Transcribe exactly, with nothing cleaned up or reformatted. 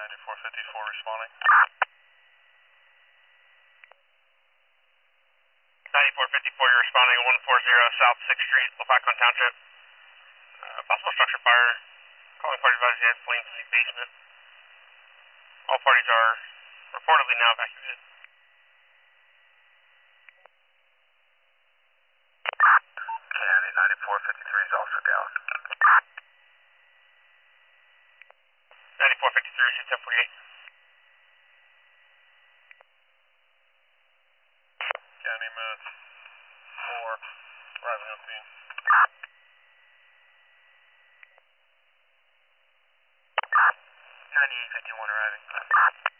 ninety-four fifty-four responding. ninety-four fifty-four, you're responding at one forty South sixth Street, Lopakon Township. Uh, possible structure fire. Calling party advised he has flames in the basement. All parties are reportedly now evacuated. County ninety-four fifty-three is also down. ninety-four fifty-three, shoot ten forty-eight. County minutes four, arriving on scene. ninety-eight fifty-one arriving.